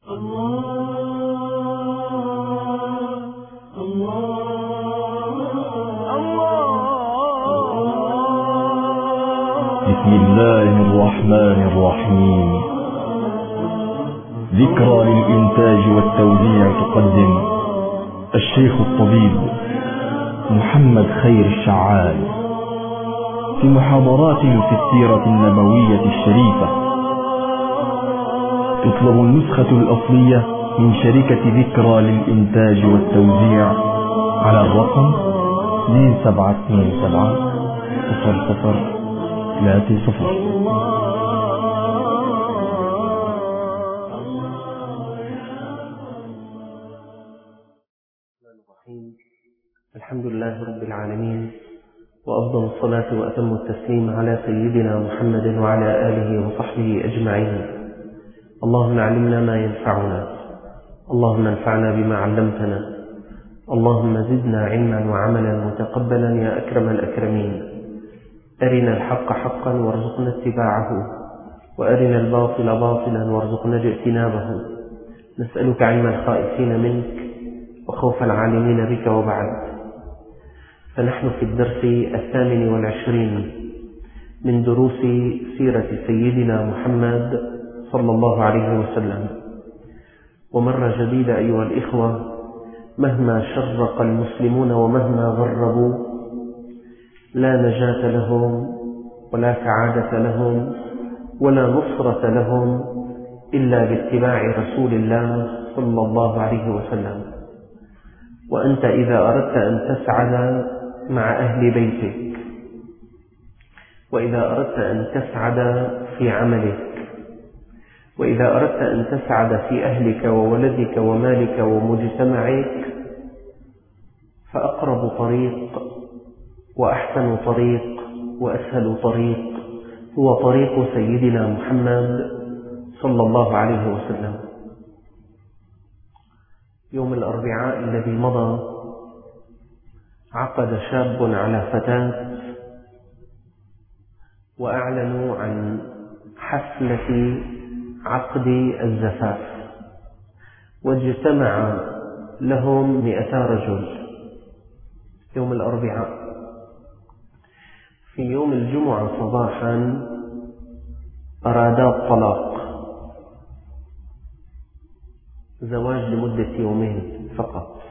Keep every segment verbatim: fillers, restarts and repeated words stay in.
بسم الله الرحمن الرحيم. ذكرى للإنتاج والتوزيع تقدم الشيخ الطبيب محمد خير الشعال في محاضرات في السيرة النبوية الشريفة. تطلب النسخة الأصلية من شركة ذكرى للإنتاج والتوزيع على الرقم اثنين سبعة اثنين سبعة صفر صفر ثلاثة صفر. الحمد لله رب العالمين، وأفضل الصلاة وأتم التسليم على سيدنا محمد وعلى آله وصحبه أجمعين. اللهم علمنا ما ينفعنا، اللهم انفعنا بما علمتنا، اللهم زدنا علما وعملا متقبلا يا أكرم الأكرمين. أرنا الحق حقا وارزقنا اتباعه، وأرنا الباطل باطلا وارزقنا اجتنابه. نسألك علم الخائفين منك وخوف العالمين بك. وبعد، فنحن في الدرس الثامن والعشرين من دروس سيرة سيدنا محمد صلى الله عليه وسلم. ومرة جديدة أيها الإخوة، مهما شرق المسلمون ومهما غربوا لا نجاة لهم ولا سعادة لهم ولا نصرة لهم إلا باتباع رسول الله صلى الله عليه وسلم. وأنت إذا أردت أن تسعد مع أهل بيتك، وإذا أردت أن تسعد في عملك، وإذا أردت أن تسعد في أهلك وولدك ومالك ومجتمعك، فأقرب طريق وأحسن طريق وأسهل طريق هو طريق سيدنا محمد صلى الله عليه وسلم. يوم الأربعاء الذي مضى عقد شاب على فتاة وأعلنوا عن حفلة عقد الزفاف، واجتمع لهم مئتا رجل يوم الأربعاء. في يوم الجمعة صباحا أرادا الطلاق، زواج لمدة يومين فقط.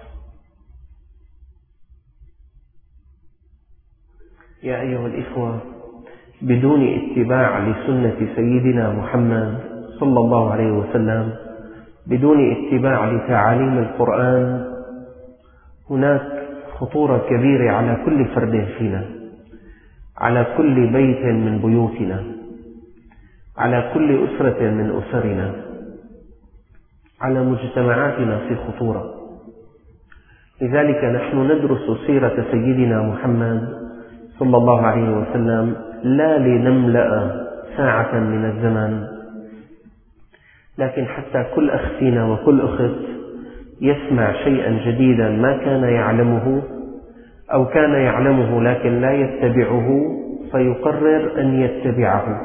يا أيها الإخوة، بدون اتباع لسنة سيدنا محمد صلى الله عليه وسلم، بدون اتباع لتعاليم القرآن، هناك خطورة كبيرة على كل فرد فينا، على كل بيت من بيوتنا، على كل أسرة من أسرنا، على مجتمعاتنا في خطورة. لذلك نحن ندرس سيرة سيدنا محمد صلى الله عليه وسلم لا لنملأ ساعة من الزمن، لكن حتى كل أخ فينا وكل أخت يسمع شيئا جديدا ما كان يعلمه، أو كان يعلمه لكن لا يتبعه، فيقرر أن يتبعه.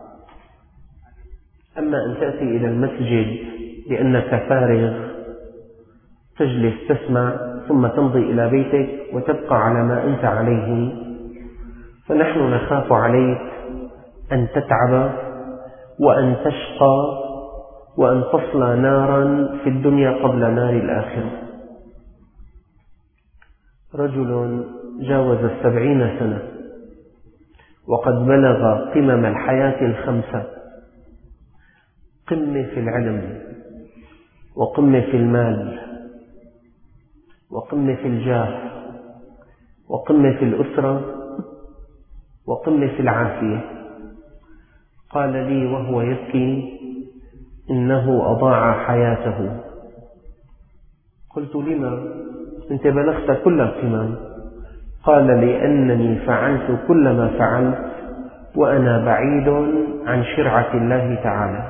أما أن تأتي إلى المسجد لأنك فارغ، تجلس تسمع ثم تمضي إلى بيتك وتبقى على ما أنت عليه، فنحن نخاف عليك أن تتعب وأن تشقى وأن تصلى نارا في الدنيا قبل نار الآخرة. رجل جاوز السبعين سنة وقد بلغ قمم الحياة الخمسة، قمة في العلم، وقمة في المال، وقمة في الجاه، وقمة في الأسرة، وقمة في العافية. قال لي وهو يبكي إنه أضاع حياته. قلت لما؟ أنت بلغت كل القمم. قال لأنني فعلت كل ما فعلت وأنا بعيد عن شرعة الله تعالى.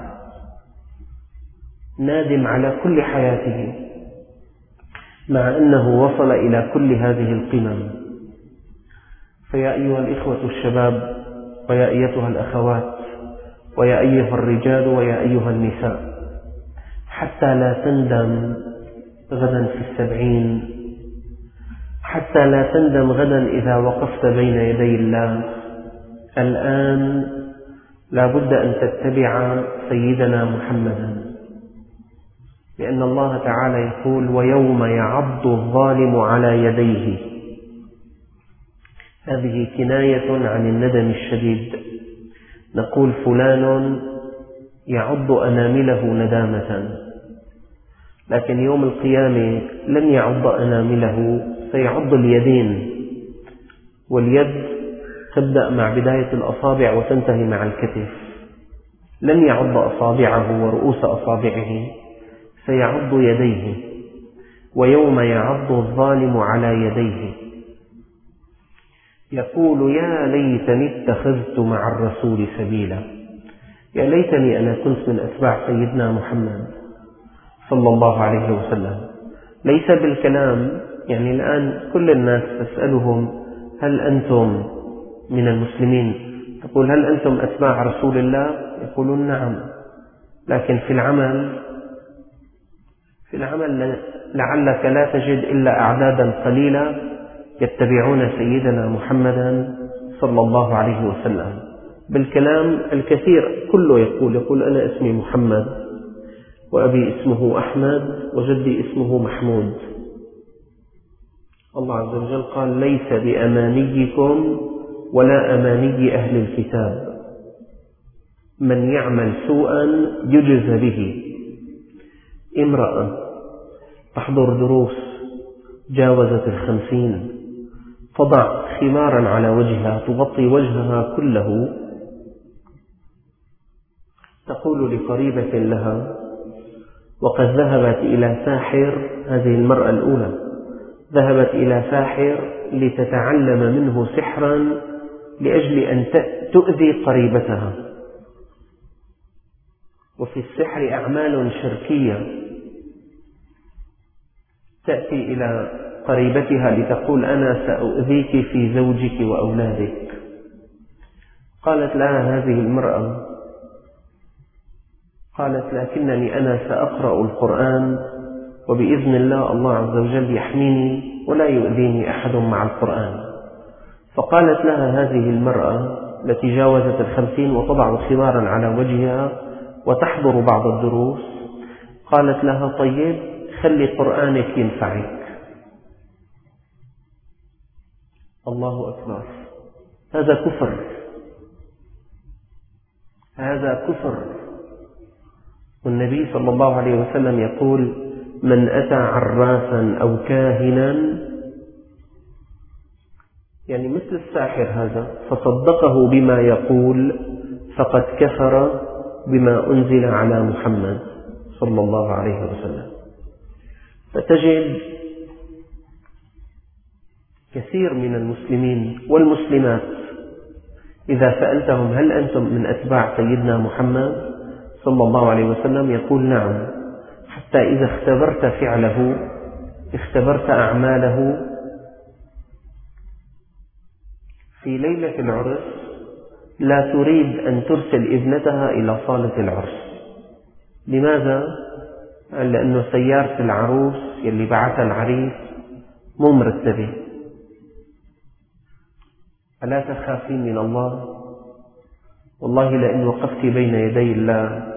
نادم على كل حياته مع أنه وصل إلى كل هذه القمم. فيا أيها الإخوة الشباب، ويا أيتها الأخوات، ويا أيها الرجال، ويا أيها النساء، حتى لا تندم غدا في السبعين، حتى لا تندم غدا إذا وقفت بين يدي الله. الآن لا بد أن تتبع سيدنا محمدا، لأن الله تعالى يقول: ويوم يعض الظالم على يديه. هذه كناية عن الندم الشديد. نقول فلان يعض أنامله ندامة، لكن يوم القيامة لن يعض أنامله، سيعض اليدين، واليد تبدأ مع بداية الأصابع وتنتهي مع الكتف. لن يعض أصابعه ورؤوس أصابعه، سيعض يديه. ويوم يعض الظالم على يديه يقول: يا ليتني اتخذت مع الرسول سبيلا. يا ليتني أنا كنت من أتباع سيدنا محمد صلى الله عليه وسلم. ليس بالكلام، يعني الآن كل الناس تسألهم: هل أنتم من المسلمين؟ تقول: هل أنتم أتباع رسول الله؟ يقولون: نعم. لكن في العمل في العمل لعلك لا تجد إلا أعدادا قليلة يتبعون سيدنا محمدا صلى الله عليه وسلم. بالكلام الكثير كله يقول يقول أنا اسمي محمد، وأبي اسمه أحمد، وجدي اسمه محمود. الله عز وجل قال: ليس بأمانيكم ولا أماني أهل الكتاب، من يعمل سوءا يجز به. امرأة تحضر دروس جاوزت الخمسين، تضع خمارا على وجهها تغطي وجهها كله، تقول لقريبة لها وقد ذهبت إلى ساحر، هذه المرأة الأولى ذهبت إلى ساحر لتتعلم منه سحرا لأجل أن تؤذي قريبتها. وفي السحر أعمال شركية، تأتي إلى قريبتها لتقول: أنا سأؤذيك في زوجك وأولادك. قالت لها هذه المرأة، قالت: لكنني أنا سأقرأ القرآن، وبإذن الله الله عز وجل يحميني ولا يؤذيني أحد مع القرآن. فقالت لها هذه المرأة التي جاوزت الخمسين وتضع خمارا على وجهها وتحضر بعض الدروس، قالت لها: طيب خلي قرآنك ينفعك. الله أكبر، هذا كفر، هذا كفر. والنبي صلى الله عليه وسلم يقول: من أتى عرافا أو كاهنا، يعني مثل الساحر هذا، فصدقه بما يقول فقد كفر بما أنزل على محمد صلى الله عليه وسلم. فتجد كثير من المسلمين والمسلمات إذا سألتهم: هل أنتم من أتباع سيدنا محمد صلى الله عليه وسلم؟ يقول: نعم. حتى إذا اختبرت فعله، اختبرت أعماله، في ليلة العرس لا تريد أن ترسل ابنتها إلى صالة العرس. لماذا؟ لأنه سيارة العروس يلي بعثها العريس مو مرتبة. ألا تخافين من الله؟ والله لئن وقفت بين يدي الله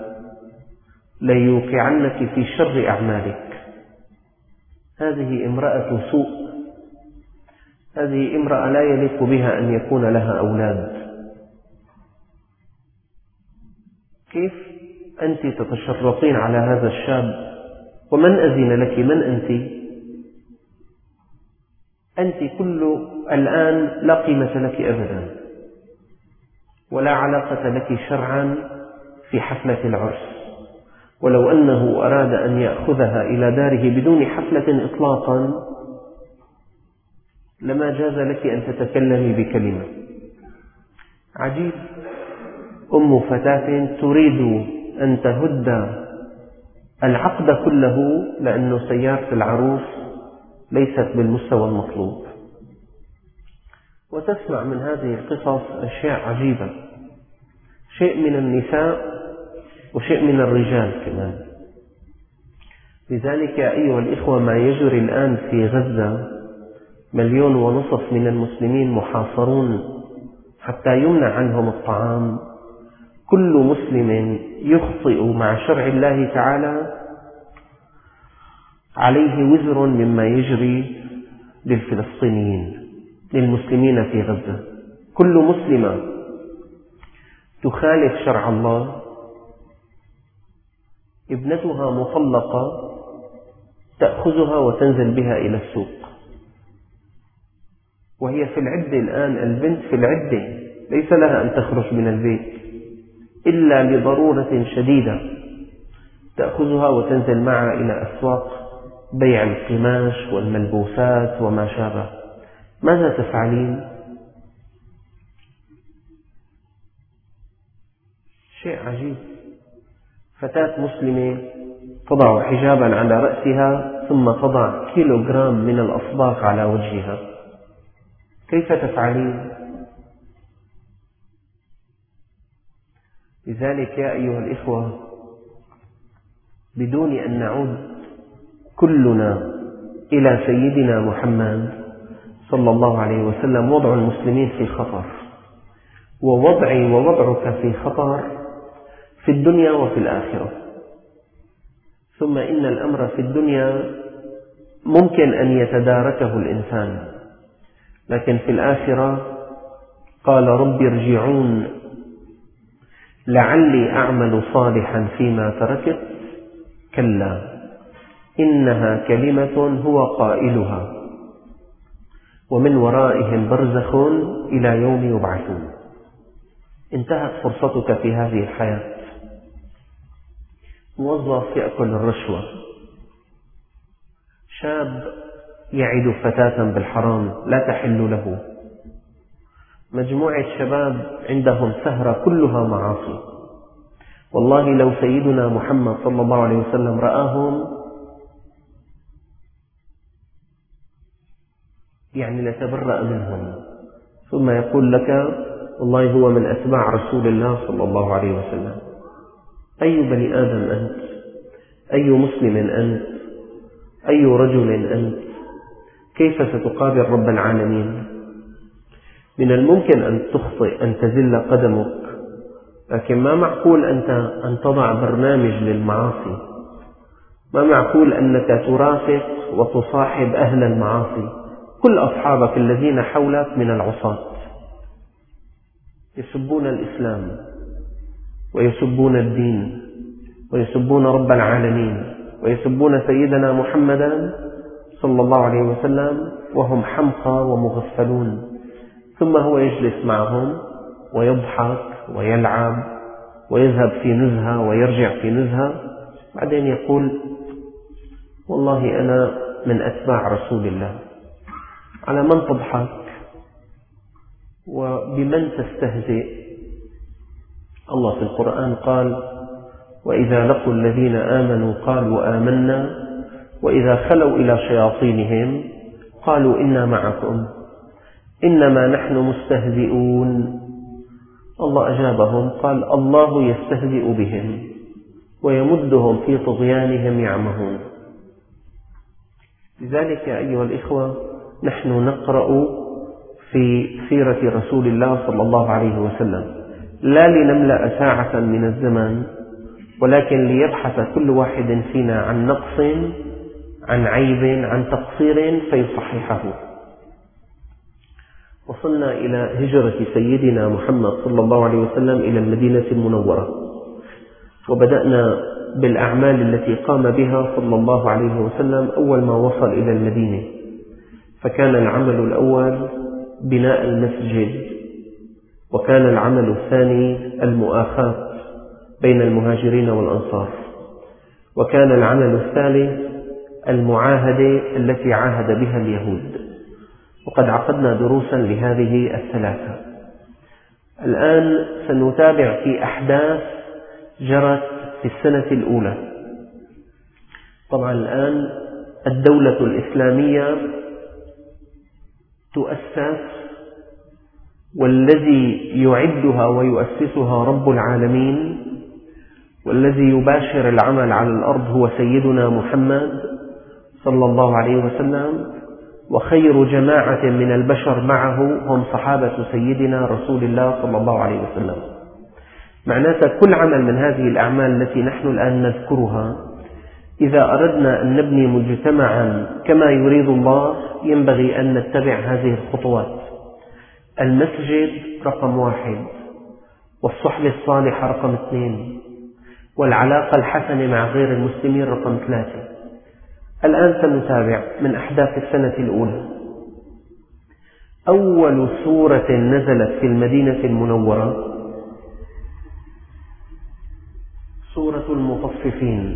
ليوقعنك في شر أعمالك. هذه امرأة سوء، هذه امرأة لا يليق بها أن يكون لها أولاد. كيف أنت تتشرطين على هذا الشاب؟ ومن أذن لك؟ من أنت؟ أنت كل الآن لا قيمة لك أبدا، ولا علاقة لك شرعا في حفلة العرس. ولو أنه أراد أن يأخذها إلى داره بدون حفلة إطلاقا لما جاز لك أن تتكلمي بكلمة. عجيب، أم فتاة تريد أن تهد العقد كله لأن سيارة العروس ليست بالمستوى المطلوب. وتسمع من هذه القصص أشياء عجيبة، شيء من النساء وشيء من الرجال كمان. لذلك أيها الإخوة ما يجري الآن في غزة، مليون ونصف من المسلمين محاصرون حتى يمنع عنهم الطعام. كل مسلم يخطئ مع شرع الله تعالى عليه وزر مما يجري للفلسطينيين للمسلمين في غزة. كل مسلمة تخالف شرع الله ابنتها مطلقة تأخذها وتنزل بها إلى السوق، وهي في العدة الآن، البنت في العدة ليس لها أن تخرج من البيت إلا لضرورة شديدة، تأخذها وتنزل معها إلى أسواق بيع القماش والملبوسات وما شابه. ماذا تفعلين؟ شيء عجيب، فتاة مسلمة تضع حجابا على رأسها ثم تضع كيلوغرام من الأصباغ على وجهها، كيف تفعلين؟ لذلك يا أيها الإخوة، بدون أن نعود كلنا إلى سيدنا محمد صلى الله عليه وسلم، وضع المسلمين في خطر، ووضعي ووضعك في خطر في الدنيا وفي الآخرة. ثم إن الأمر في الدنيا ممكن أن يتداركه الإنسان، لكن في الآخرة قال رب ارجعون لعلي أعمل صالحا فيما تركت كلا إنها كلمة هو قائلها ومن ورائهم برزخ إلى يوم يبعثون. انتهت فرصتك في هذه الحياة. موظف يأكل الرشوة، شاب يعد فتاة بالحرام لا تحل له، مجموعة شباب عندهم سهرة كلها معاصي. والله لو سيدنا محمد صلى الله عليه وسلم رآهم يعني لتبرأ منهم، ثم يقول لك والله هو من أتباع رسول الله صلى الله عليه وسلم. أي بني آدم أنت؟ أي مسلم أنت؟ أي رجل أنت؟ كيف ستقابل رب العالمين؟ من الممكن أن تخطئ، أن تزل قدمك، لكن ما معقول أنت أن تضع برنامج للمعاصي. ما معقول أنك ترافق وتصاحب أهل المعاصي. كل أصحابك الذين حولك من العصاة يسبون الإسلام ويسبون الدين ويسبون رب العالمين ويسبون سيدنا محمدا صلى الله عليه وسلم، وهم حمقى ومغفلون. ثم هو يجلس معهم ويضحك ويلعب ويذهب في نزهة ويرجع في نزهة، بعدين يقول والله أنا من أتباع رسول الله. على من تضحك وبمن تستهزئ؟ الله في القرآن قال وإذا لقوا الذين آمنوا قالوا آمنا وإذا خلوا إلى شياطينهم قالوا إنا معكم إنما نحن مستهزئون. الله أجابهم قال الله يستهزئ بهم ويمدهم في طغيانهم يعمهون. لذلك يا أيها الإخوة، نحن نقرأ في سيرة رسول الله صلى الله عليه وسلم لا لنملأ ساعة من الزمن، ولكن ليبحث كل واحد فينا عن نقص، عن عيب، عن تقصير فيصححه. وصلنا إلى هجرة سيدنا محمد صلى الله عليه وسلم إلى المدينة المنورة، وبدأنا بالأعمال التي قام بها صلى الله عليه وسلم أول ما وصل إلى المدينة. فكان العمل الأول بناء المسجد، وكان العمل الثاني المؤاخاة بين المهاجرين والأنصار، وكان العمل الثالث المعاهدة التي عاهد بها اليهود. وقد عقدنا دروسا لهذه الثلاثة. الآن سنتابع في أحداث جرت في السنة الأولى. طبعا الآن الدولة الإسلامية تؤسس، والذي يعدها ويؤسسها رب العالمين، والذي يباشر العمل على الأرض هو سيدنا محمد صلى الله عليه وسلم، وخير جماعة من البشر معه هم صحابة سيدنا رسول الله صلى الله عليه وسلم. معناتها كل عمل من هذه الأعمال التي نحن الآن نذكرها إذا أردنا أن نبني مجتمعا كما يريد الله ينبغي أن نتبع هذه الخطوات. المسجد رقم واحد، والصحبة الصالحة رقم اثنين، والعلاقة الحسنة مع غير المسلمين رقم ثلاثة. الآن سنتابع من أحداث السنة الأولى. أول سورة نزلت في المدينة المنورة سورة المطففين.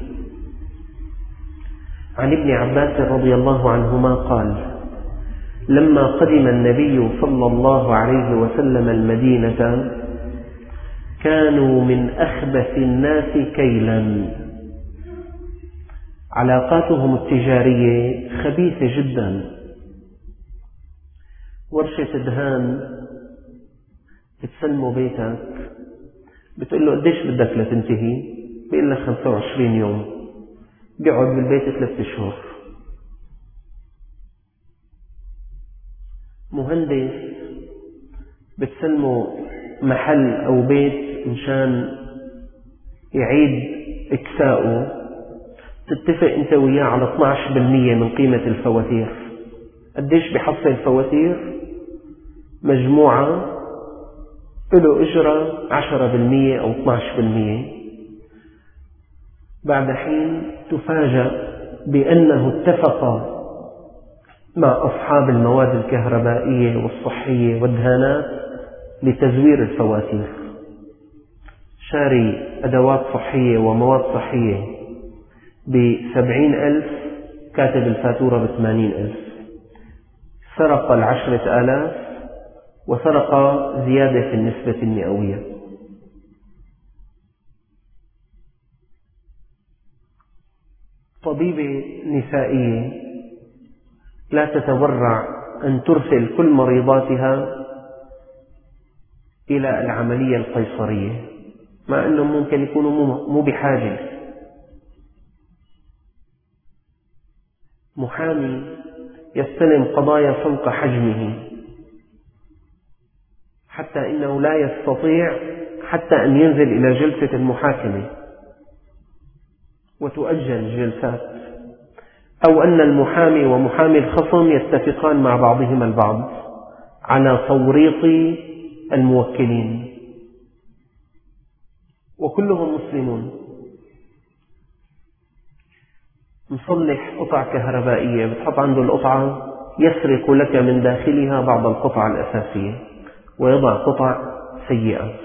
عن ابن عباس رضي الله عنهما قال: لما قدم النبي صلى الله عليه وسلم المدينة كانوا من أخبث الناس كيلا. علاقاتهم التجارية خبيثة جدا. ورشة دهان بتسلمه بيتك، بتقول له قديش بدك لتنتهي؟ بيقول لك خمسة وعشرين يوم، بيقعد بالبيت ثلاثة أشهر. مهندس بتسلمه محل أو بيت مشان يعيد إكساؤه، تتفق أنت وياه على اثني عشر بالمئة من قيمة الفواتير. قديش بحصل الفواتير؟ مجموعة له إجرة عشرة بالمئة أو اثني عشر بالمئة. بعد حين تفاجأ بأنه اتفق مع أصحاب المواد الكهربائية والصحية والدهانات لتزوير الفواتير. شاري أدوات صحية ومواد صحية بسبعين ألف، كاتب الفاتورة بثمانين ألف. سرق العشرة آلاف وسرق زيادة في النسبة المئوية. طبيبة نسائية لا تتورع أن ترسل كل مريضاتها إلى العملية القيصرية، مع أنهم ممكن يكونوا مو بحاجة. محامي يستلم قضايا فوق حجمه حتى إنه لا يستطيع حتى أن ينزل إلى جلسة المحاكمة وتؤجل الجلسات، أو أن المحامي ومحامي الخصم يتفقان مع بعضهما البعض على توريط الموكلين، وكلهم مسلمون. مصلح قطع كهربائية بتحط عنده القطعة، يسرق لك من داخلها بعض القطع الأساسية ويضع قطع سيئة.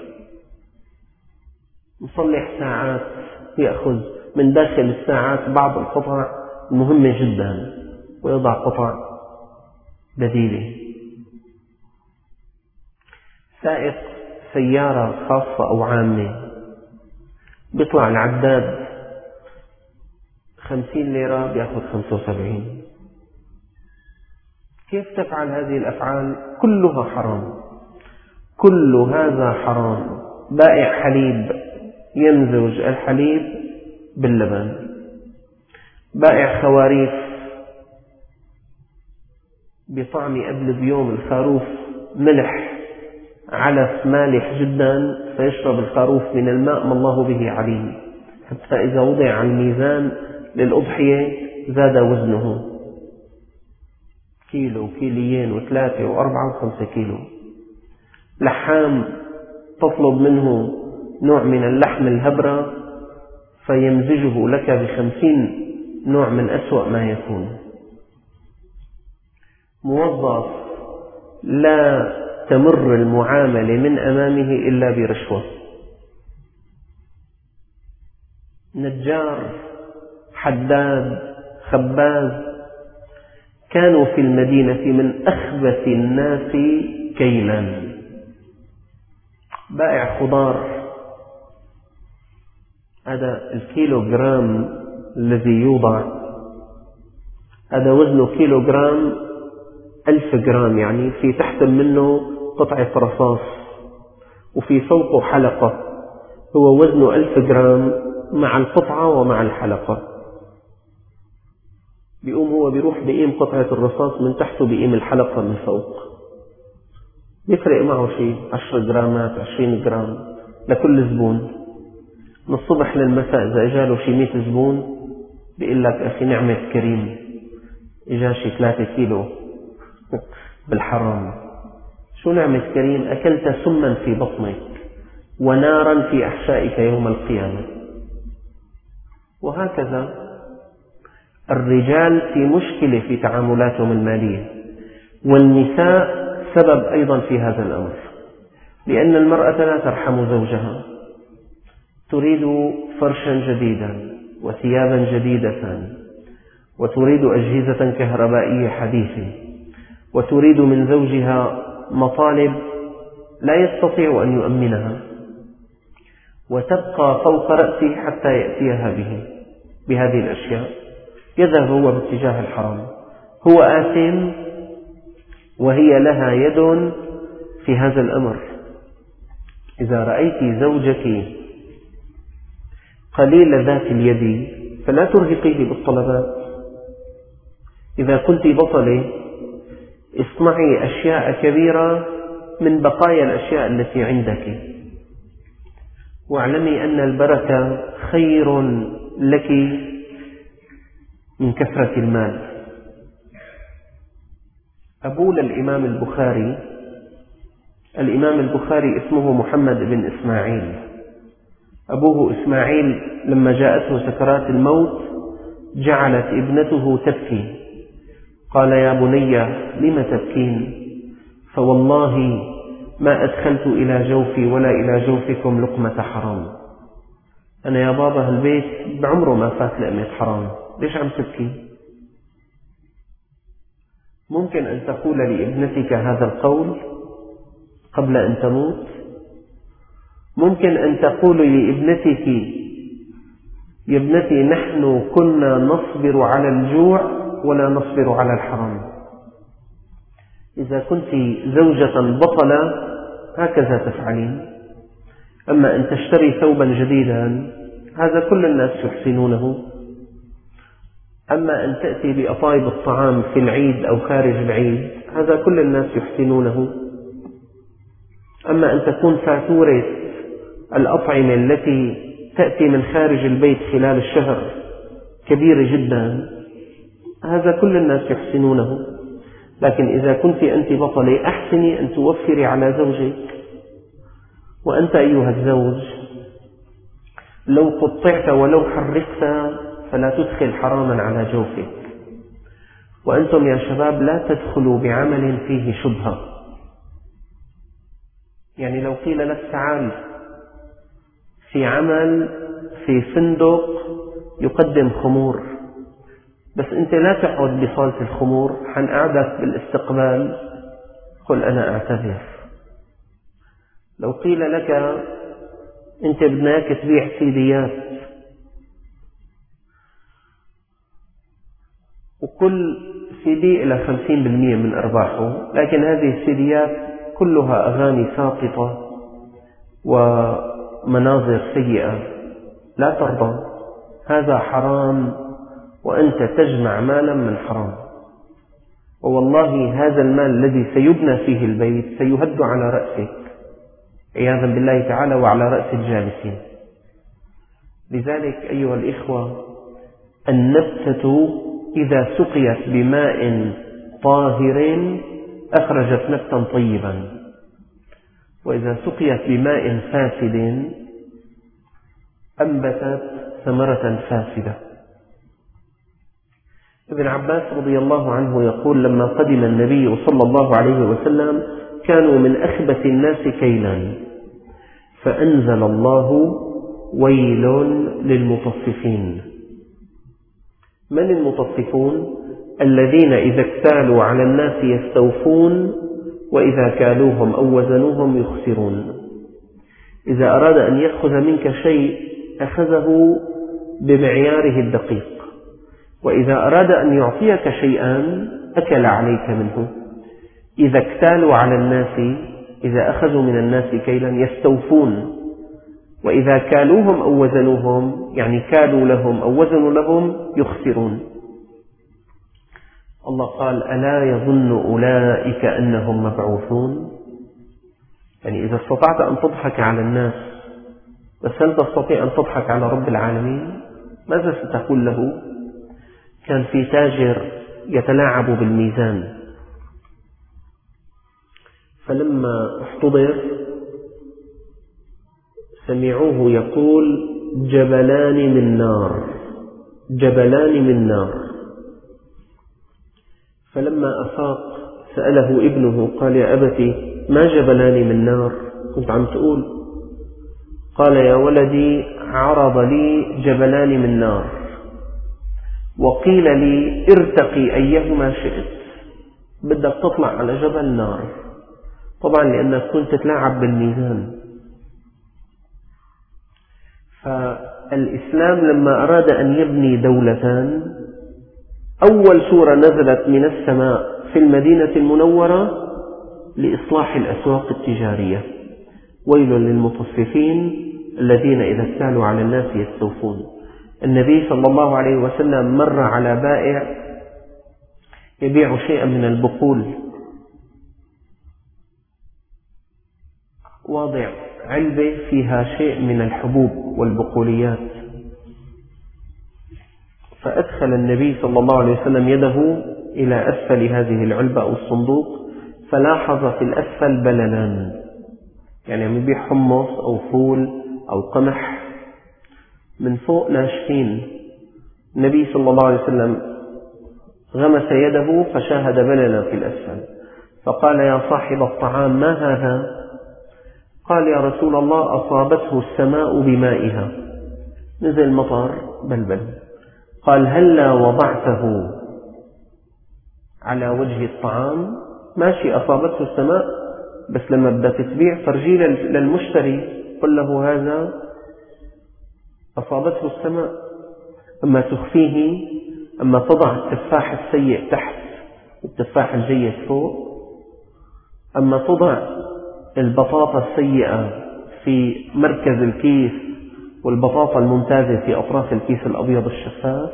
مصلح ساعات يأخذ من داخل الساعات بعض القطع المهمة جدا ويضع قطع بديلة. سائق سيارة خاصة أو عامة بيطلع العداد خمسين ليرة بيأخذ خمسة وسبعين. كيف تفعل هذه الأفعال؟ كلها حرام، كل هذا حرام. بائع حليب يمزج الحليب باللبن، بائع خواريف بطعم قبل بيوم الخروف ملح علف مالح جدا، فيشرب الخروف من الماء ما الله به عليم، حتى إذا وضع على الميزان للأضحية زاد وزنه كيلو كيليين وثلاثة وأربعة وخمسة كيلو. لحام تطلب منه نوع من اللحم الهبرة فيمزجه لك بخمسين نوع من أسوأ ما يكون. موظف لا تمر المعاملة من أمامه إلا برشوة. نجار، حداد، خباز كانوا في المدينة من أخبث الناس كيلا. بائع خضار، هذا الكيلو جرام الذي يوضع هذا وزنه كيلو جرام ألف جرام، يعني في تحت منه قطعة رصاص وفي فوقه حلقة، هو وزنه ألف جرام مع القطعة ومع الحلقة. بيقوم هو بيروح بيقيم قطعة الرصاص من تحت وبيقيم الحلقة من فوق، بيفرق معه شيء عشر جرامات عشرين جرام لكل زبون. من الصبح للمساء إذا إجاله شي مئة زبون بيقول لك أخي نعمة كريم إجا شي ثلاثة كيلو بالحرام. شو نعمة كريم؟ أكلت سما في بطنك ونارا في أحشائك يوم القيامة. وهكذا الرجال في مشكلة في تعاملاتهم المالية، والنساء سبب أيضا في هذا الأمر، لأن المرأة لا ترحم زوجها، تريد فرشا جديدا وثيابا جديدة وتريد أجهزة كهربائية حديثة وتريد من زوجها مطالب لا يستطيع أن يؤمنها، وتبقى فوق رأسه حتى يأتيها به بهذه الأشياء. يذهب هو باتجاه الحرام، هو آثم وهي لها يد في هذا الأمر. إذا رأيت زوجك قليل ذات اليد فلا ترهقيه بالطلبات. إذا كنت بطلة اصنعي أشياء كبيرة من بقايا الأشياء التي عندك، واعلمي أن البركة خير لك من كثرة المال. أبو للإمام البخاري، الإمام البخاري اسمه محمد بن إسماعيل. أبوه إسماعيل لما جاءته سكرات الموت جعلت ابنته تبكي، قال يا بني لم تبكين؟ فوالله ما أدخلت إلى جوفي ولا إلى جوفكم لقمة حرام. أنا يا بابا البيت بعمره ما فات لقمة حرام، ليش عم تبكي؟ ممكن أن تقول لابنتك هذا القول قبل أن تموت. ممكن أن تقول لابنتك يا ابنتي نحن كنا نصبر على الجوع ولا نصبر على الحرام. إذا كنت زوجة بطلة هكذا تفعلين. أما أن تشتري ثوبا جديدا هذا كل الناس يحسنونه. أما أن تأتي بأطايب الطعام في العيد أو خارج العيد هذا كل الناس يحسنونه. أما أن تكون فاتورة الأطعمة التي تأتي من خارج البيت خلال الشهر كبيرة جدا هذا كل الناس يحسنونه. لكن إذا كنت أنت بطلة أحسني أن توفري على زوجك. وأنت أيها الزوج لو قطعت ولو حركت فلا تدخل حراما على جوفك. وأنتم يا شباب لا تدخلوا بعمل فيه شبهة. يعني لو قيل لك تعال في عمل في فندق يقدم خمور، بس أنت لا تقعد بصالة الخمور، حنقعدك بالاستقبال، قل أنا أعتذر. لو قيل لك أنت بدناك تبيع سيديات وكل سيدي إلى خمسين بالمئة من أرباحه، لكن هذه السيديات كلها أغاني ساقطة ومناظر سيئة، لا ترضى، هذا حرام وأنت تجمع مالا من حرام. ووالله هذا المال الذي سيبنى فيه البيت سيهد على رأسك عياذا بالله تعالى وعلى رأس الجالسين. لذلك أيها الإخوة النبتة إذا سقيت بماء طاهر أخرجت نبتا طيبا، وإذا سقيت بماء فاسد أنبتت ثمرة فاسدة. ابن عباس رضي الله عنه يقول لما قدم النبي صلى الله عليه وسلم كانوا من أخبث الناس كيلا، فأنزل الله ويل للمطففين. من المطففون؟ الذين إذا اكتالوا على الناس يستوفون وإذا كالوهم أو وزنوهم يخسرون. إذا أراد أن يأخذ منك شيء أخذه بمعياره الدقيق، وإذا أراد أن يعطيك شيئا أكل عليك منه. إذا اكتالوا على الناس، إذا أخذوا من الناس كيلا يستوفون، وإذا كالوهم أو وزنوهم، يعني كالوا لهم أو وزنوا لهم، يخسرون. الله قال: ألا يظن أولئك أنهم مبعوثون؟ يعني إذا استطعت أن تضحك على الناس، بس هل تستطيع أن تضحك على رب العالمين؟ ماذا ستقول له؟ كان في تاجر يتلاعب بالميزان، فلما احتضر سمعوه يقول: جبلان من نار، جبلان من نار. فلما أفاق سأله ابنه قال: يا أبتي، ما جبلان من نار كنت عم تقول؟ قال: يا ولدي، عرض لي جبلان من نار، وقيل لي ارتقي أيهما شئت، بدك تطلع على جبل نار، طبعا لأنك كنت تتلاعب بالميزان. فالإسلام لما أراد أن يبني دولة، أول سورة نزلت من السماء في المدينة المنورة لإصلاح الأسواق التجارية: ويل للمطففين الذين إذا اكتالوا على الناس يستوفون. النبي صلى الله عليه وسلم مر على بائع يبيع شيئا من البقول، واضع علبة فيها شيء من الحبوب والبقوليات، فأدخل النبي صلى الله عليه وسلم يده إلى أسفل هذه العلبة أو الصندوق، فلاحظ في الأسفل بللان، يعني عم يبيع حمص أو فول أو قمح من فوق ناشفين. النبي صلى الله عليه وسلم غمس يده فشاهد بللا في الأسفل، فقال: يا صاحب الطعام، ما هذا؟ قال: يا رسول الله، أصابته السماء بمائها، نزل مطر بلبل. قال: هلا وضعته على وجه الطعام؟ ماشي، أصابته السماء، بس لما بدك تبيع فرجي للمشتري، قل له هذا أصابته السماء. أما تخفيه، أما تضع التفاح السيء تحت والتفاح الجيد فوق، أما تضع البطاطا السيئة في مركز الكيس والبطاطا الممتازة في أطراف الكيس الأبيض الشفاف.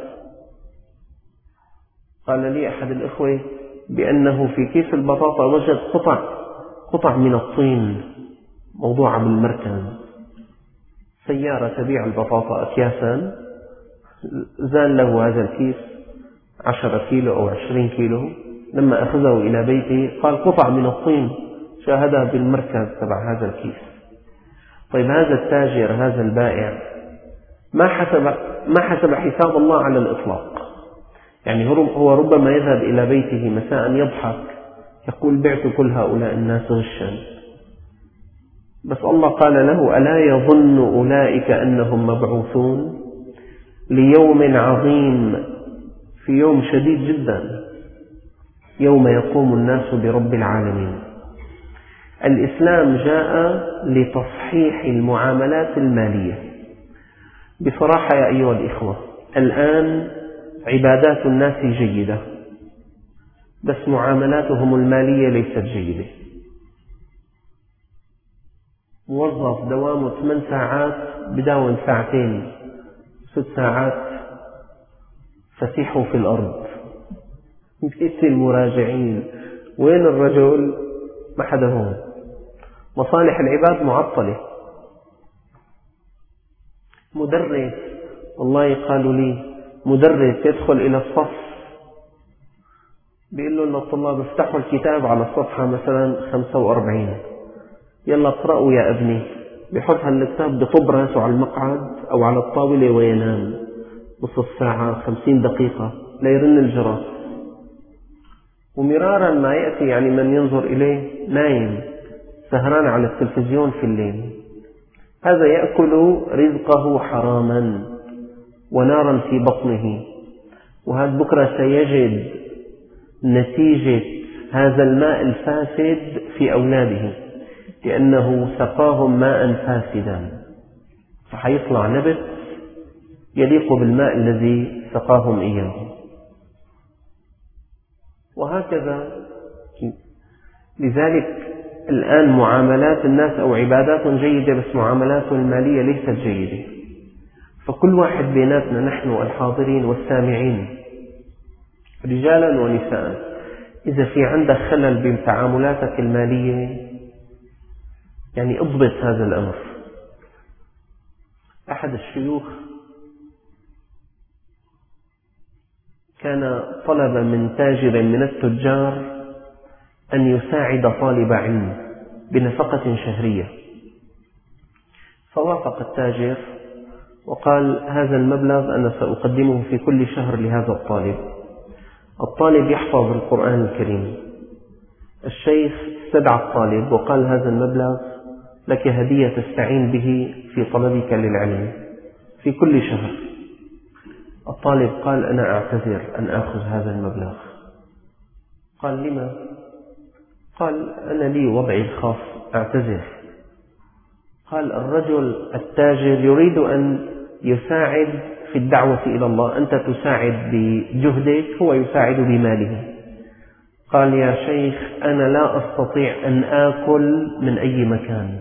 قال لي أحد الإخوة بأنه في كيس البطاطا وجد قطع قطع من الطين موضوعة بالمركز. سيارة تبيع البطاطا أكياسا، زال له هذا الكيس عشرة كيلو أو عشرين كيلو، لما أخذه إلى بيته قال قطع من الطين، شاهدها بالمركز تبع هذا الكيس. طيب هذا التاجر، هذا البائع، ما حسب ما حسب حساب الله على الإطلاق. يعني هو ربما يذهب إلى بيته مساء يضحك يقول: بعت كل هؤلاء الناس غشا، بس الله قال له: ألا يظن أولئك أنهم مبعوثون ليوم عظيم، في يوم شديد جدا، يوم يقوم الناس برب العالمين. الإسلام جاء لتصحيح المعاملات المالية. بصراحة يا أيها الإخوة، الآن عبادات الناس جيدة، بس معاملاتهم المالية ليست جيدة. موظف دوامه ثمان ساعات بداوم ساعتين، ست ساعات فسيحوا في الأرض، بيت المراجعين، وين الرجل؟ ما حدا هون. مصالح العباد معطلة. مدرس، والله قالوا لي مدرس يدخل إلى الصف بيقول له إن الطلاب افتحوا الكتاب على الصفحة مثلا خمسة وأربعين، يلا اقرأوا يا ابني، بيحط هالكتاب بطب راسه على المقعد أو على الطاولة وينام نصف ساعة خمسين دقيقة لا يرن الجرس، ومرارا ما يأتي يعني من ينظر إليه نايم سهران على التلفزيون في الليل. هذا يأكل رزقه حراما ونارا في بطنه، وهذا بكرة سيجد نتيجة هذا الماء الفاسد في أولاده، لأنه سقاهم ماء فاسدا، فحيطلع نبت يليق بالماء الذي سقاهم إياه. وهكذا لذلك الآن معاملات الناس أو عبادات جيدة بس معاملاتهم المالية ليست جيدة. فكل واحد بيناتنا نحن الحاضرين والسامعين رجالا ونساء إذا في عندك خلل بتعاملاتك المالية يعني اضبط هذا الأمر. أحد الشيوخ كان طلب من تاجر من التجار أن يساعد طالب علم بنفقة شهرية، فوافق التاجر وقال هذا المبلغ أنا سأقدمه في كل شهر لهذا الطالب. الطالب يحفظ القرآن الكريم. الشيخ استدعى الطالب وقال هذا المبلغ لك هدية تستعين به في طلبك للعلم في كل شهر. الطالب قال أنا أعتذر أن أخذ هذا المبلغ. قال لما؟ قال أنا لي وضعي الخاص أعتذر. قال الرجل التاجر يريد أن يساعد في الدعوة إلى الله، أنت تساعد بجهدك هو يساعد بماله. قال يا شيخ أنا لا أستطيع أن آكل من أي مكان،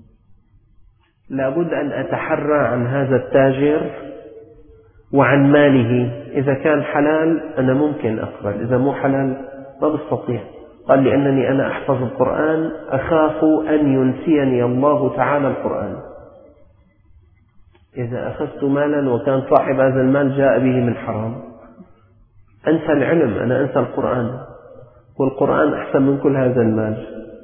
لابد أن أتحرى عن هذا التاجر وعن ماله. إذا كان حلال أنا ممكن أقبل، إذا مو حلال ما بستطيع. قال لأنني أنا أحفظ القرآن أخاف أن ينسيني الله تعالى القرآن. إذا أخذت مالا وكان صاحب هذا المال جاء به من حرام أنسى العلم، أنا أنسى القرآن، والقرآن أحسن من كل هذا المال.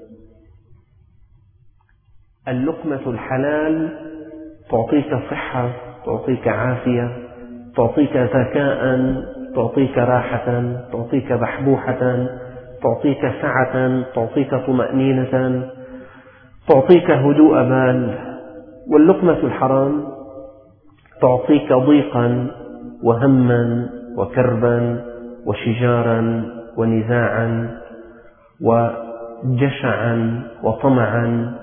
اللقمة الحلال تعطيك صحة، تعطيك عافية، تعطيك ذكاء، تعطيك راحة، تعطيك بحبوحة، تعطيك سعة، تعطيك طمأنينة، تعطيك هدوء بال. واللقمة الحرام تعطيك ضيقا وهما وكربا وشجارا ونزاعا وجشعا وطمعا.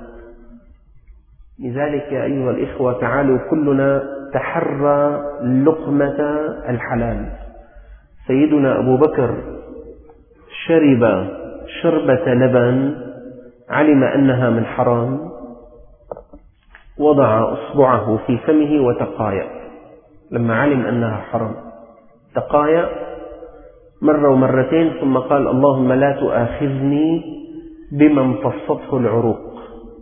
لذلك يا أيها الإخوة تعالوا كلنا تحرى لقمة الحلال. سيدنا أبو بكر شرب شربة لبن علم أنها من حرام، وضع أصبعه في فمه وتقايأ لما علم أنها حرام، تقايأ مرة ومرتين ثم قال اللهم لا تؤاخذني بما امتصته العروق.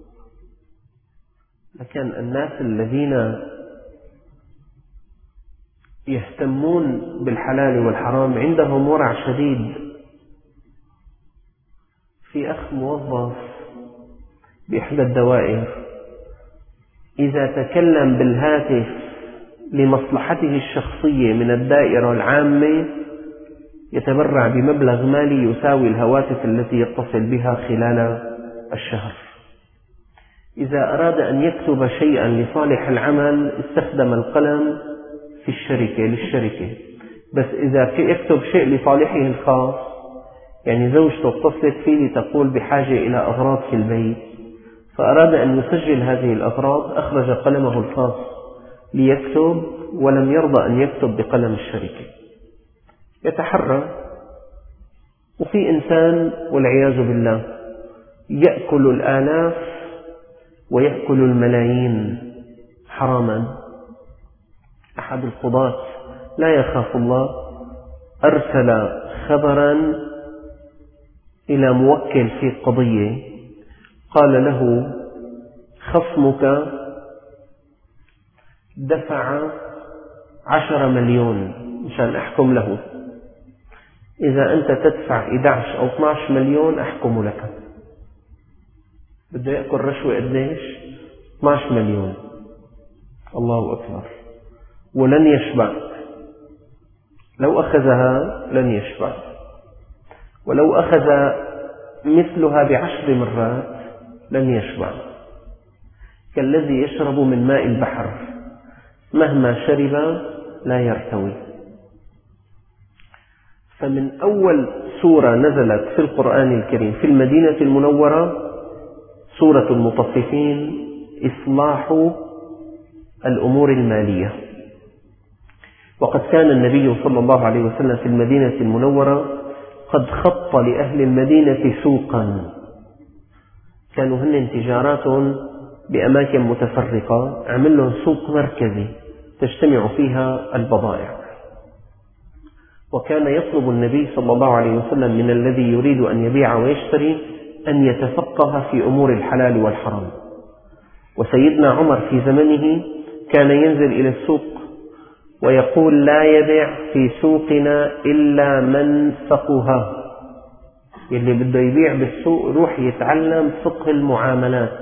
لكن الناس الذين يهتمون بالحلال والحرام عندهم ورع شديد. في أخ موظف بإحدى الدوائر إذا تكلم بالهاتف لمصلحته الشخصية من الدائرة العامة يتبرع بمبلغ مالي يساوي الهواتف التي يتصل بها خلال الشهر. إذا أراد أن يكتب شيئا لصالح العمل استخدم القلم في الشركة للشركة، بس إذا يكتب شيء لصالحه الخاص، يعني زوجته اتصلت فيه لتقول بحاجة إلى أغراض في البيت فأراد أن يسجل هذه الأغراض، أخرج قلمه الخاص ليكتب ولم يرضى أن يكتب بقلم الشركة. يتحرى. وفي إنسان والعياذ بالله يأكل الآلاف ويأكل الملايين حراما. أحد القضاة لا يخاف الله أرسل خبرا إلى موكل في قضية، قال له خصمك دفع عشرة مليون مشان أحكم له، إذا أنت تدفع إحدى عشر أو اثني عشر مليون أحكم لك. بده يأكل رشوة قديش؟ اثني عشر مليون. الله أكبر. ولن يشبع، لو أخذها لن يشبع، ولو أخذ مثلها بعشر مرات لن يشبع. كالذي يشرب من ماء البحر مهما شرب لا يرتوي. فمن أول سورة نزلت في القرآن الكريم في المدينة المنورة سورة المطففين، إصلاح الأمور المالية. وقد كان النبي صلى الله عليه وسلم في المدينة المنورة قد خط لأهل المدينة سوقا كانوا هن تجاراتهم بأماكن متفرقة، عمل لهم سوق مركزي تجتمع فيها البضائع. وكان يطلب النبي صلى الله عليه وسلم من الذي يريد أن يبيع ويشتري أن يتفقه في أمور الحلال والحرام. وسيدنا عمر في زمنه كان ينزل إلى السوق ويقول: لا يبيع في سوقنا إلا من فقه. يلي بده يبيع بالسوق روح يتعلم فقه المعاملات.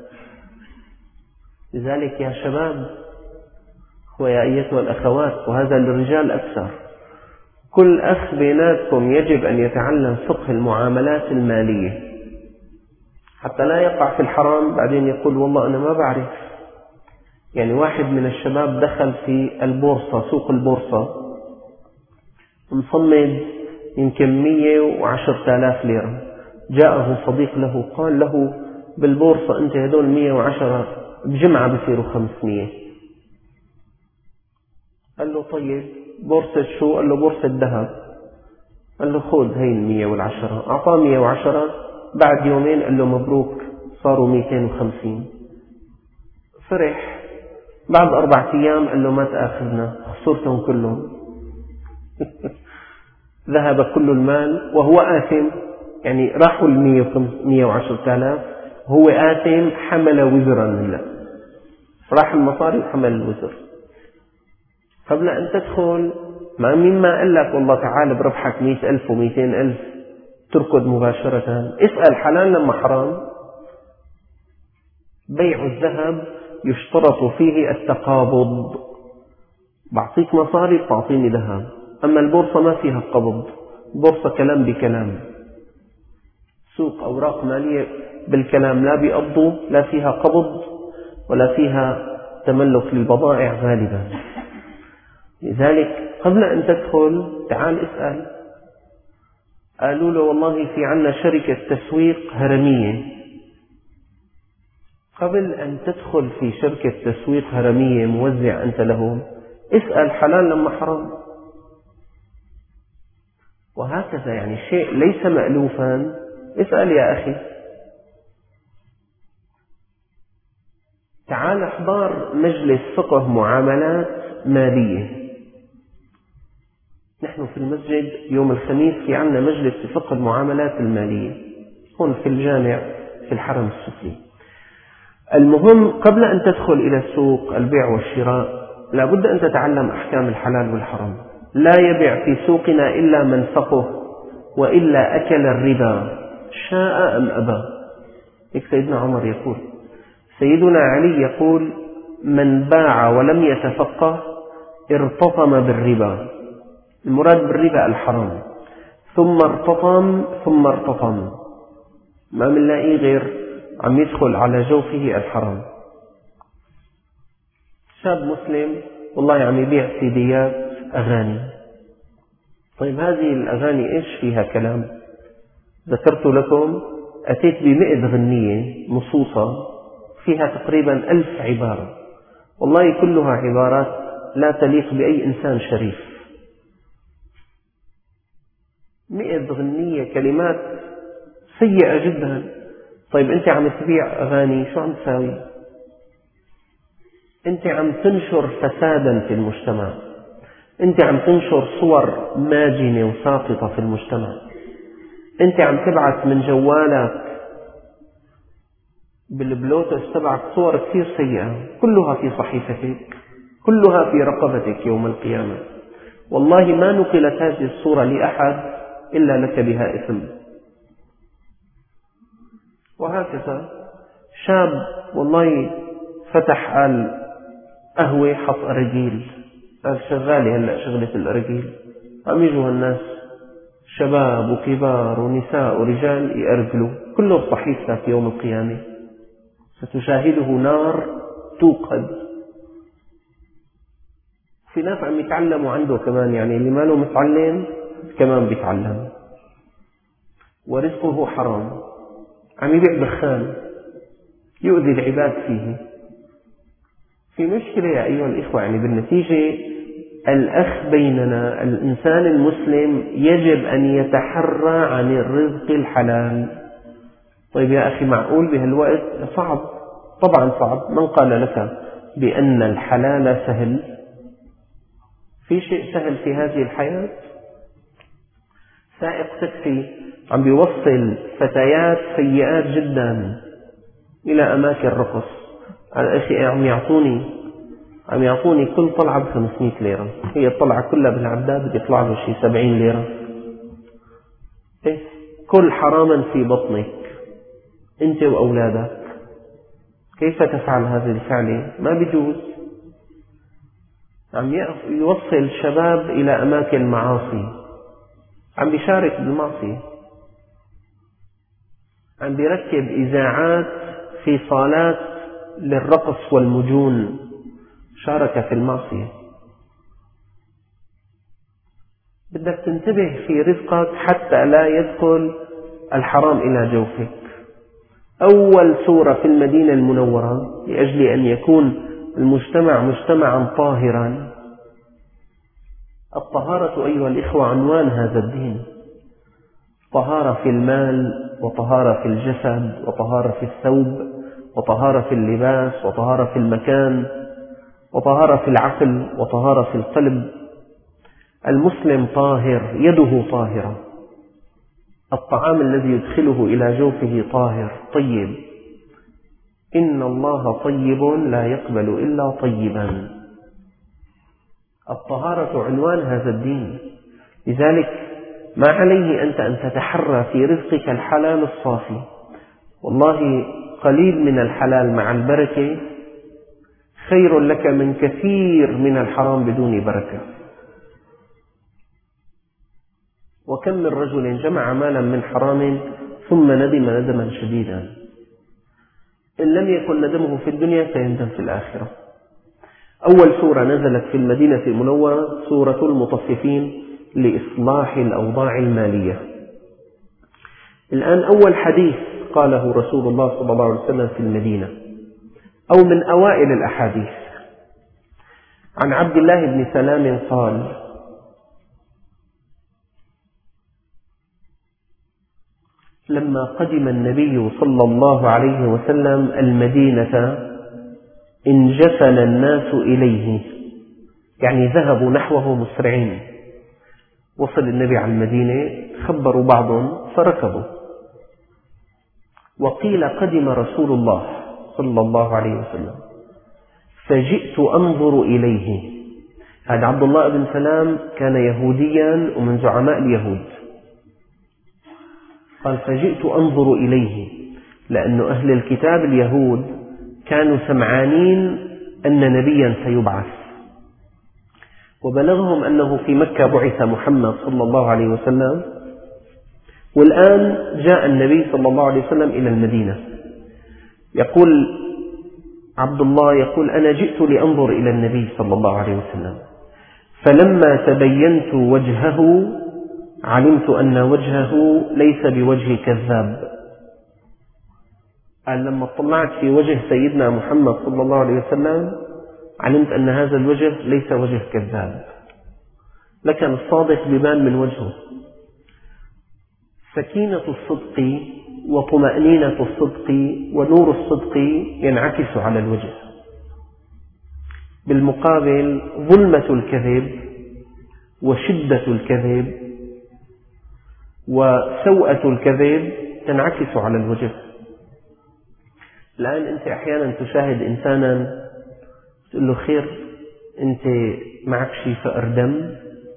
لذلك يا شباب ويا أيتها الأخوات، وهذا للرجال أكثر، كل أخ بيناتكم يجب أن يتعلم فقه المعاملات المالية حتى لا يقع في الحرام بعدين يقول والله أنا ما بعرف. يعني واحد من الشباب دخل في البورصة، سوق البورصة، مصمد يمكن مية وعشرة آلاف ليرة. جاءه صديق له قال له: بالبورصة أنت هدول مية وعشرة بجمعة بصيروا خمسمية. قال له: طيب بورصة شو؟ قال له: بورصة ذهب. قال له: خذ هي المية والعشرة. أعطاه مية وعشرة. بعد يومين قال له: مبروك صاروا ميتين وخمسين. فرح. بعد أربعة أيام قال له: ما تأخذنا، خسرتهم كلهم. ذهب كل المال وهو آثم. يعني راحوا المية وعشرة آلاف، هو آثم، حمل وزرا لله. راح المصاري وحمل الوزر. قبل أن تدخل ما مما قال لك والله تعالى بربحك مئة ألف ومئتين ألف تركض مباشرة. اسأل حلال لما حرام. بيع الذهب يشترط فيه التقابض، بعطيك مصاري تعطيني ذهب. أما البورصة ما فيها قبض، بورصة كلام بكلام، سوق أوراق مالية بالكلام، لا بيقبضوا، لا فيها قبض ولا فيها تملك للبضائع غالبا. لذلك قبل أن تدخل تعال اسأل. قالوا له: والله في عنا شركة تسويق هرمية. قبل أن تدخل في شركة تسويق هرمية موزع أنت لهم، اسأل حلال لما حرام. وهكذا يعني شيء ليس مألوفا. اسأل يا أخي. تعال احضر مجلس فقه معاملات مالية. نحن في المسجد يوم الخميس في عنا مجلس فقه المعاملات المالية هون في الجامع في الحرم السفلي. المهم قبل أن تدخل إلى السوق البيع والشراء لابد أن تتعلم أحكام الحلال والحرام. لا يبيع في سوقنا إلا من فقه وإلا أكل الربا شاء أم أبى. هيك سيدنا عمر يقول. سيدنا علي يقول: من باع ولم يتفقه ارتطم بالربا. المراد بالربا الحرام. ثم ارتطم ثم ارتطم، ما بنلاقيه غير عم يدخل على جوفه الحرام. شاب مسلم والله عم يبيع سيديات أغاني. طيب هذه الأغاني إيش فيها كلام؟ ذكرت لكم أتيت بمئة غنية مصوصة فيها تقريبا ألف عبارة، والله كلها عبارات لا تليق بأي إنسان شريف. مئة غنية كلمات سيئة جدا. طيب أنت عم تبيع أغاني، شو عم تساوي؟ أنت عم تنشر فسادا في المجتمع، أنت عم تنشر صور ماجنة وساقطة في المجتمع، أنت عم تبعث من جوالك بالبلوتوث تبعك صور كثير سيئة كلها في صحيفتك، كلها في رقبتك يوم القيامة. والله ما نقلت هذه الصورة لأحد إلا لك بها إثم. وهكذا شاب والله فتح قال قهوة حط أرجيل، قال شغالي هلأ شغلة الأرجيل. عم يجوا الناس شباب وكبار ونساء ورجال يأرجلوا، كله صحيفتك يوم القيامة ستشاهده نار توقد. في ناس عم يتعلموا عنده كمان، يعني اللي ما له متعلم كمان بيتعلم، ورزقه حرام. عم يبيع دخان يؤذي العباد فيه. في مشكلة يا أيها الإخوة. يعني بالنتيجة الأخ بيننا الإنسان المسلم يجب أن يتحرى عن الرزق الحلال. طيب يا أخي معقول بهالوقت؟ صعب، طبعا صعب. من قال لك بأن الحلال سهل؟ في شيء سهل في هذه الحياة؟ سائق تاكسي عم بيوصل فتيات سيئات جدا إلى أماكن رقص، أخي عم يعطوني عم يعطوني كل طلعة بخمسمائة ليرة، هي الطلعة كلها بالعداد بدي يطلع له شيء سبعين ليرة. إيه؟ كل حراما في بطنك أنت وأولادك، كيف تفعل هذه الفعلة؟ ما بيجوز. عم يوصل شباب إلى أماكن معاصي، عم بيشارك بالمعصية، عم بيركب إذاعات في صالات للرقص والمجون، شارك في المعصية. بدك تنتبه في رزقك حتى لا يدخل الحرام إلى جوفك. أول سورة في المدينة المنورة لأجل أن يكون المجتمع مجتمعا طاهرا. الطهارة أيها الإخوة عنوان هذا الدين، طهارة في المال، وطهارة في الجسد، وطهارة في الثوب، وطهارة في اللباس، وطهارة في المكان، وطهارة في العقل، وطهارة في القلب. المسلم طاهر، يده طاهرة، الطعام الذي يدخله إلى جوفه طاهر طيب. إن الله طيب لا يقبل إلا طيبا. الطهارة عنوان هذا الدين، لذلك ما عليه أنت أن تتحرى في رزقك الحلال الصافي. والله قليل من الحلال مع البركة خير لك من كثير من الحرام بدون بركة. وكم من رجل جمع مالا من حرام ثم ندم ندما شديدا، إن لم يكن ندمه في الدنيا سيندم في الآخرة. أول سورة نزلت في المدينة المنورة سورة المطففين لإصلاح الأوضاع المالية. الآن أول حديث قاله رسول الله صلى الله عليه وسلم في المدينة، أو من أوائل الأحاديث، عن عبد الله بن سلام قال: لما قدم النبي صلى الله عليه وسلم المدينة انجفن الناس إليه، يعني ذهبوا نحوه مسرعين. وصل النبي على المدينة، خبروا بعضهم فركبوا. وقيل قدم رسول الله صلى الله عليه وسلم فجئت أنظر إليه. هذا عبد الله بن سلام كان يهوديا ومن زعماء اليهود. قال: فجئت أنظر إليه، لأن أهل الكتاب اليهود كانوا سمعانين أن نبيا سيبعث، وبلغهم أنه في مكة بعث محمد صلى الله عليه وسلم، والآن جاء النبي صلى الله عليه وسلم إلى المدينة. يقول عبد الله، يقول: أنا جئت لأنظر إلى النبي صلى الله عليه وسلم، فلما تبينت وجهه علمت أن وجهه ليس بوجه كذاب. قال: لما اطلعت في وجه سيدنا محمد صلى الله عليه وسلم علمت أن هذا الوجه ليس وجه كذاب، لكن الصادق بيبان من وجهه. سكينة الصدق وطمأنينة الصدق ونور الصدق ينعكس على الوجه. بالمقابل ظلمة الكذب وشدة الكذب وسوءة الكذب تنعكس على الوجه. الآن أنت أحيانا تشاهد إنسانا تقول له: خير، أنت معك شيء فقر دم؟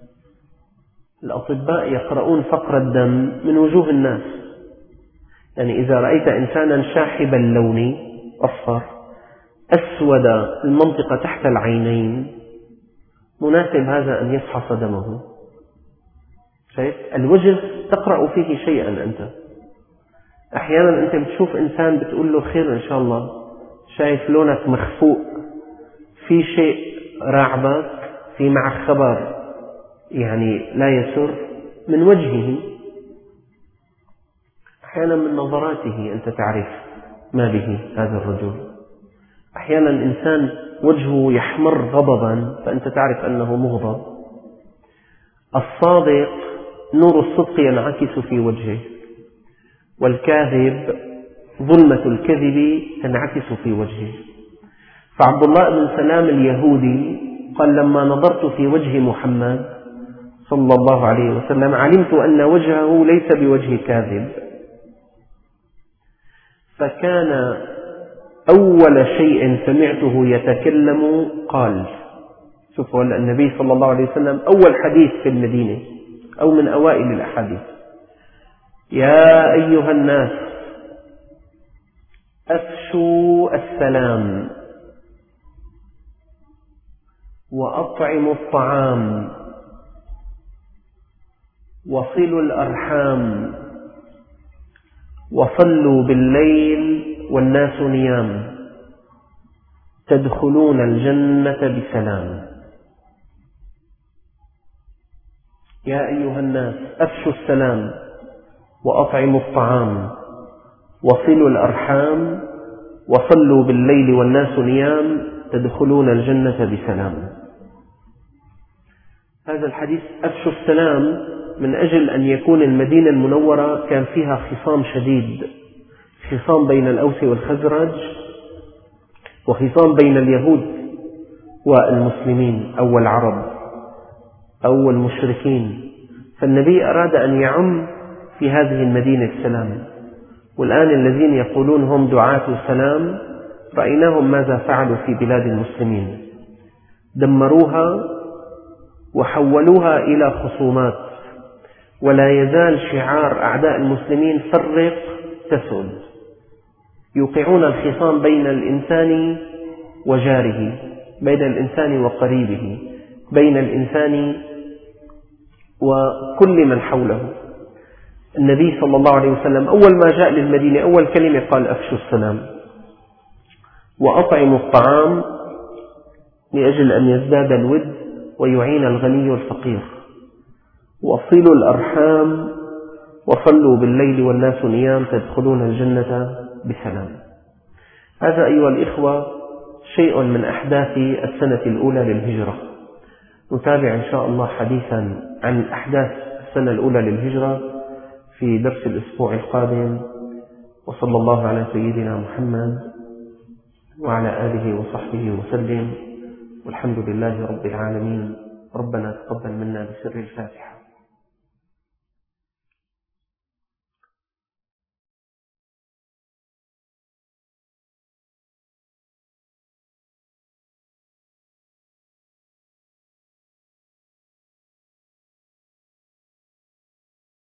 الأطباء يقرؤون فقر الدم من وجوه الناس. يعني إذا رأيت إنسانا شاحب اللون أصفر، أسود المنطقة تحت العينين، مناسب هذا أن يفحص دمه. شايف؟ الوجه تقرأ فيه شيئا أنت. أحيانا أنت بتشوف إنسان بتقول له: خير إن شاء الله، شايف لونك مخفوق، في شيء راعبك، في معك خبر يعني لا يسر من وجهه. أحيانا من نظراته أنت تعرف ما به هذا الرجل. أحيانا الإنسان وجهه يحمر غضبا فأنت تعرف أنه مغضب. الصادق نور الصدق ينعكس في وجهه، والكاذب ظلمة الكذب تنعكس في وجهه. فعبد الله بن سلام اليهودي قال لما نظرت في وجه محمد صلى الله عليه وسلم علمت أن وجهه ليس بوجه كاذب، فكان أول شيء سمعته يتكلم قال، شوفوا النبي صلى الله عليه وسلم أول حديث في المدينة أو من أوائل الأحاديث: يا أيها الناس أفشوا السلام وأطعموا الطعام وصلوا الأرحام وصلوا بالليل والناس نيام تدخلون الجنة بسلام. يا أيها الناس أفشوا السلام وأطعموا الطعام وصلوا الأرحام وصلوا بالليل والناس نيام تدخلون الجنة بسلام. هذا الحديث أفشوا السلام من أجل أن يكون المدينة المنورة كان فيها خصام شديد، خصام بين الأوس والخزرج، وخصام بين اليهود والمسلمين أو العرب أو المشركين، فالنبي أراد أن يعم في هذه المدينة السلام. والآن الذين يقولون هم دعاة سلام رأيناهم ماذا فعلوا في بلاد المسلمين، دمروها وحولوها إلى خصومات، ولا يزال شعار أعداء المسلمين فرق تسد، يوقعون الخصام بين الإنسان وجاره، بين الإنسان وقريبه، بين الإنسان وكل من حوله. النبي صلى الله عليه وسلم أول ما جاء للمدينة أول كلمة قال أفشوا السلام وأطعموا الطعام لأجل أن يزداد الود ويعين الغني الفقير، وصلوا الأرحام وصلوا بالليل والناس نيام تدخلون الجنة بسلام. هذا أيها الإخوة شيء من أحداث السنة الأولى للهجرة. نتابع إن شاء الله حديثا عن أحداث السنة الأولى للهجرة في درس الأسبوع القادم. وصلى الله على سيدنا محمد وعلى آله وصحبه وسلم، والحمد لله رب العالمين. ربنا تقبل منا بسر الفاتحة.